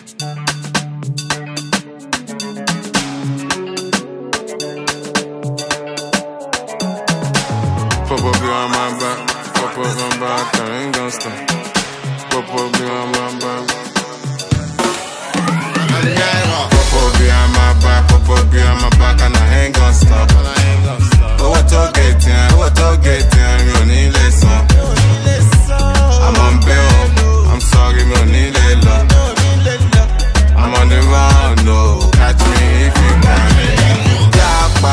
Pop up behind my back, pop up my back, I ain't gon' stop. Pop up behind my back. Pop up behind my back, pop up behind my back, and I ain't gon' stop. Owó tó gẹ̀tẹ̀, mi ò ní lè san. I'm on bail, I'm sorry, mi ò ní lè lọ. I'm on the run, no, catch me if you can. Japa,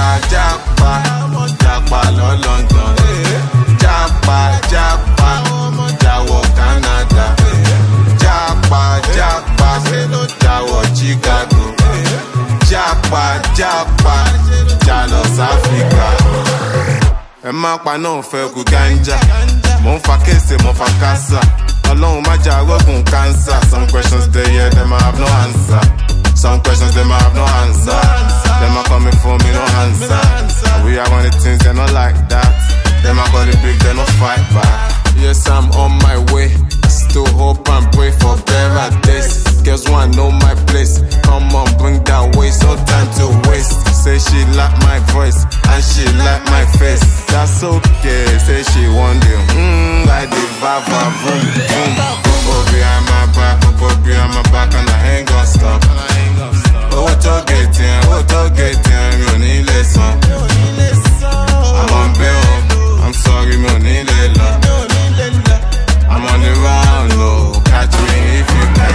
lọ London. Japa, jáwọ́ Canada. Japa, jáwọ́ Chicago. Japa, já lọ Africa. Ẹ má pa náà fẹ́ kú ganja. Mo ń fa kése, mo fa kásá. Ọlọ́run má jà rọ́gùn cancer. Some questions they hear, them I have no answer. Some questions them I have no answer. Them are coming for me, no answer. And we are one of the things, they're not like that. Them I call it big, they no fight back. Yes, I'm on my way. I still hope and pray for better days. Girls wanna know my place. Come on, bring that waist, no time to waste. Say she like my voice and she like my face. That's okay. Say she want them. Like the vava, boom, boom. Pop up behind my back, pop up behind my back, and I ain't gon' stop. Owó tó gẹ̀tẹ̀, mi ò ní lè san. I'm on bail, I'm sorry, mi ò ní lè lọ. I'm on the round, no, catch me if you can.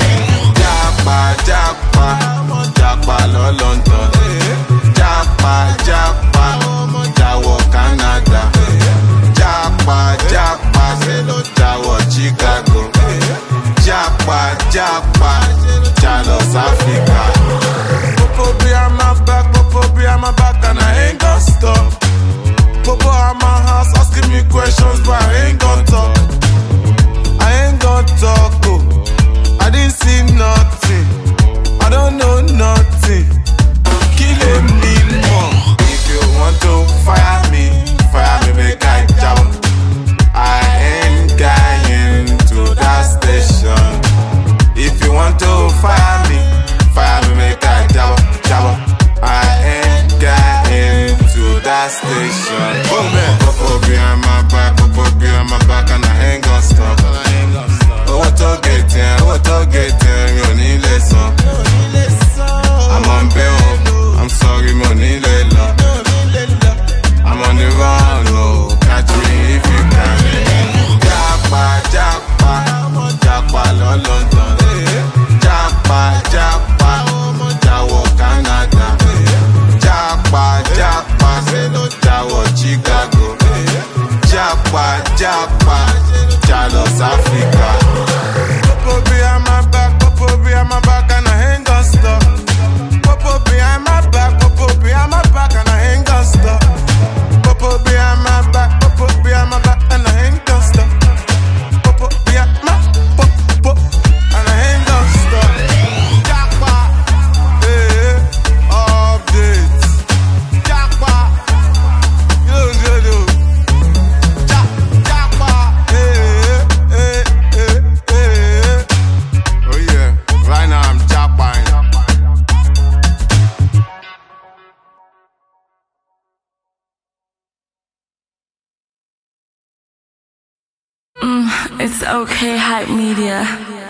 Japa, lọ London. Japa, jáwọ́ Canada. Japa, jáwọ́ Chicago. Japa, já lọ Africa. Popo behind my back, and I ain't gon' stop. Popo at my house asking me questions, but I ain't gon' talk. Oh, I didn't see nothing. I don't know nothing. Kill him, need more. If you want to fire me, make I jump. I ain't going to that station. If you want to fire me, make I jump. I ain't going to that station. Oh man, pop up behind my back, and I ain't gon' stop. Owó tó gẹ̀tẹ̀, mi ò ní lè san. I'm on bail, I'm sorry, mi ò ní lè lọ. I'm on the run, no, catch me if you can. Japa, lọ London. Japa, jáwọ́ Canada. Japa, jáwọ́ Chicago. Japa, já lọ Africa. Popo behind my back, and I ain't gon' stop. Popo behind my back, and I ain't gon' stop. Popo behind my back, and I ain't gon' stop. Popo behind my and I ain't gon' stop. Japa, updates. Japa, yo. Japa, Oh yeah, right now I'm japaing. It's okay, Hype Media.